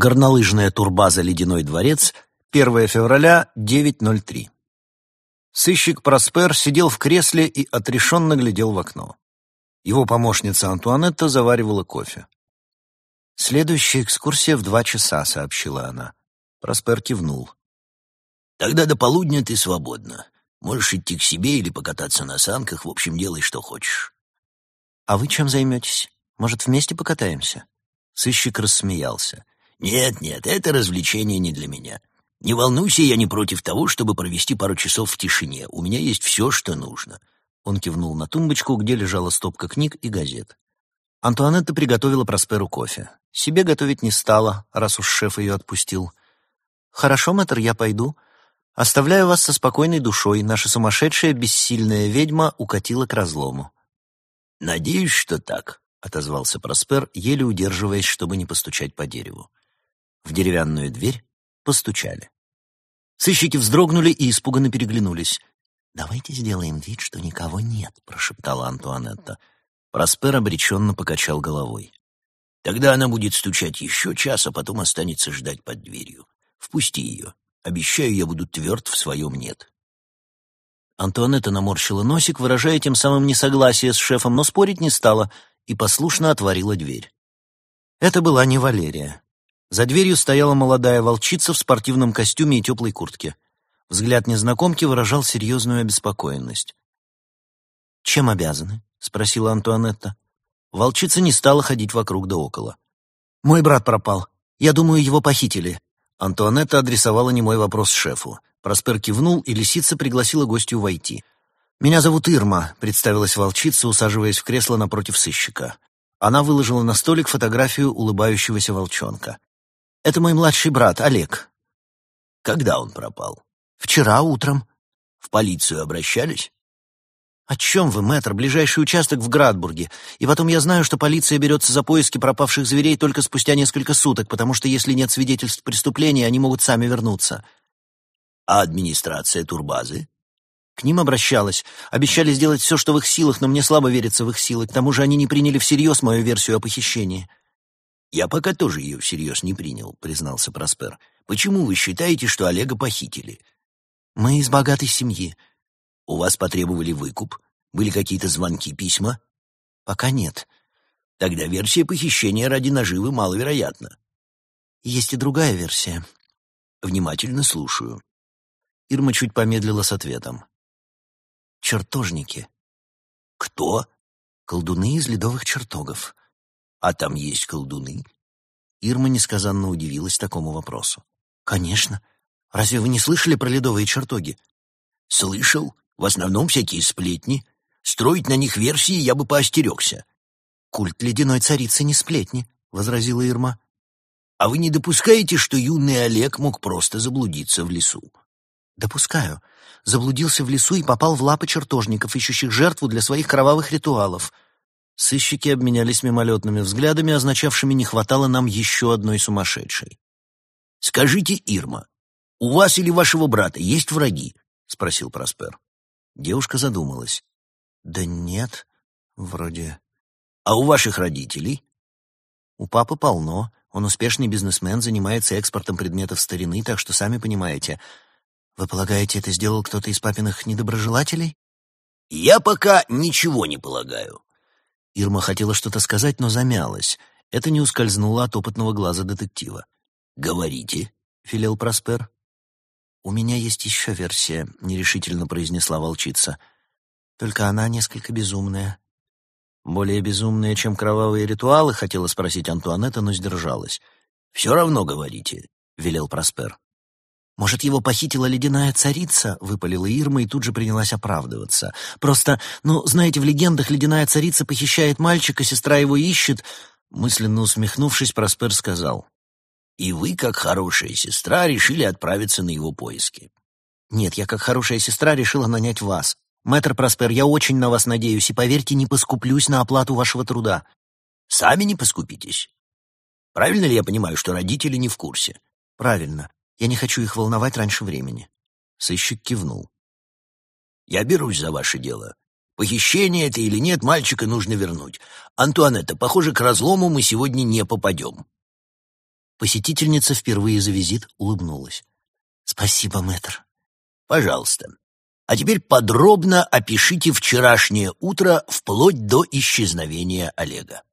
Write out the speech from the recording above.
Горнолыжная турбаза «Ледяной дворец», 1 февраля, 9:03. Сыщик Проспер сидел в кресле и отрешенно глядел в окно. Его помощница Антуанетта заваривала кофе. «Следующая экскурсия в 2 часа», — сообщила она. Проспер кивнул. «Тогда до полудня ты свободна. Можешь идти к себе или покататься на санках, в общем, делай, что хочешь». «А вы чем займетесь? Может, вместе покатаемся?» Сыщик рассмеялся. «Нет, это развлечение не для меня. Не волнуйся, я не против того, чтобы провести пару часов в тишине. У меня есть все, что нужно». Он кивнул на тумбочку, где лежала стопка книг и газет. Антуанетта приготовила Просперу кофе. Себе готовить не стала, раз уж шеф ее отпустил. «Хорошо, мэтр, я пойду. Оставляю вас со спокойной душой. Наша сумасшедшая, бессильная ведьма укатила к разлому». «Надеюсь, что так», — отозвался Проспер, еле удерживаясь, чтобы не постучать по дереву. В деревянную дверь постучали. Сыщики вздрогнули и испуганно переглянулись. «Давайте сделаем вид, что никого нет», — прошептала Антуанетта. Проспер обреченно покачал головой. «Тогда она будет стучать еще час, а потом останется ждать под дверью. Впусти ее. Обещаю, я буду тверд в своем «нет». Антуанетта наморщила носик, выражая тем самым несогласие с шефом, но спорить не стала и послушно отворила дверь. Это была не Валерия. За дверью стояла молодая волчица в спортивном костюме и теплой куртке. Взгляд незнакомки выражал серьезную обеспокоенность. «Чем обязаны?» — спросила Антуанетта. Волчица не стала ходить вокруг да около. «Мой брат пропал. Я думаю, его похитили». Антуанетта адресовала немой вопрос шефу. Проспер кивнул, и лисица пригласила гостью войти. «Меня зовут Ирма», — представилась волчица, усаживаясь в кресло напротив сыщика. Она выложила на столик фотографию улыбающегося волчонка. «Это мой младший брат, Олег». «Когда он пропал?» «Вчера утром». «В полицию обращались?» «О чем вы, мэтр? Ближайший участок в Градбурге. И потом я знаю, что полиция берется за поиски пропавших зверей только спустя несколько суток, потому что если нет свидетельств преступления, они могут сами вернуться». «А администрация турбазы?» К ним обращалась. Обещали сделать все, что в их силах, но мне слабо верится в их силы. К тому же они не приняли всерьез мою версию о похищении. «Я пока тоже ее всерьез не принял», — признался Проспер. «Почему вы считаете, что Олега похитили?» «Мы из богатой семьи». «У вас потребовали выкуп? Были какие-то звонки, письма?» «Пока нет». «Тогда версия похищения ради наживы маловероятна». «Есть и другая версия». «Внимательно слушаю». Ирма чуть помедлила с ответом. «Чертожники». «Кто?» «Колдуны из ледовых чертогов». «А там есть колдуны?» Ирма несказанно удивилась такому вопросу. «Конечно. Разве вы не слышали про ледовые чертоги?» «Слышал. В основном всякие сплетни. Строить на них версии я бы поостерегся». «Культ ледяной царицы не сплетни», — возразила Ирма. «А вы не допускаете, что юный Олег мог просто заблудиться в лесу?» «Допускаю. Заблудился в лесу и попал в лапы чертожников, ищущих жертву для своих кровавых ритуалов». Сыщики обменялись мимолетными взглядами, означавшими «не хватало нам еще одной сумасшедшей». «Скажите, Ирма, у вас или вашего брата есть враги?» — спросил Проспер. Девушка задумалась. «Да нет, вроде...» «А у ваших родителей?» «У папы полно. Он успешный бизнесмен, занимается экспортом предметов старины, так что сами понимаете. Вы полагаете, это сделал кто-то из папиных недоброжелателей?» «Я пока ничего не полагаю». Ирма хотела что-то сказать, но замялась. Это не ускользнуло от опытного глаза детектива. «Говорите», — велел Проспер. «У меня есть еще версия», — нерешительно произнесла волчица. «Только она несколько безумная». «Более безумная, чем кровавые ритуалы?» — хотела спросить Антуанетта, но сдержалась. «Все равно говорите», — велел Проспер. «Может, его похитила ледяная царица?» — выпалила Ирма и тут же принялась оправдываться. «Просто, знаете, в легендах ледяная царица похищает мальчика, сестра его ищет». Мысленно усмехнувшись, Проспер сказал. «И вы, как хорошая сестра, решили отправиться на его поиски?» «Нет, я, как хорошая сестра, решила нанять вас. Мэтр Проспер, я очень на вас надеюсь, и, поверьте, не поскуплюсь на оплату вашего труда». «Сами не поскупитесь? Правильно ли я понимаю, что родители не в курсе?» «Правильно. Я не хочу их волновать раньше времени». Сыщик кивнул. «Я берусь за ваше дело. Похищение это или нет, мальчика нужно вернуть. Антуанетта, похоже, к разлому мы сегодня не попадем». Посетительница впервые за визит улыбнулась. «Спасибо, мэтр». «Пожалуйста. А теперь подробно опишите вчерашнее утро вплоть до исчезновения Олега».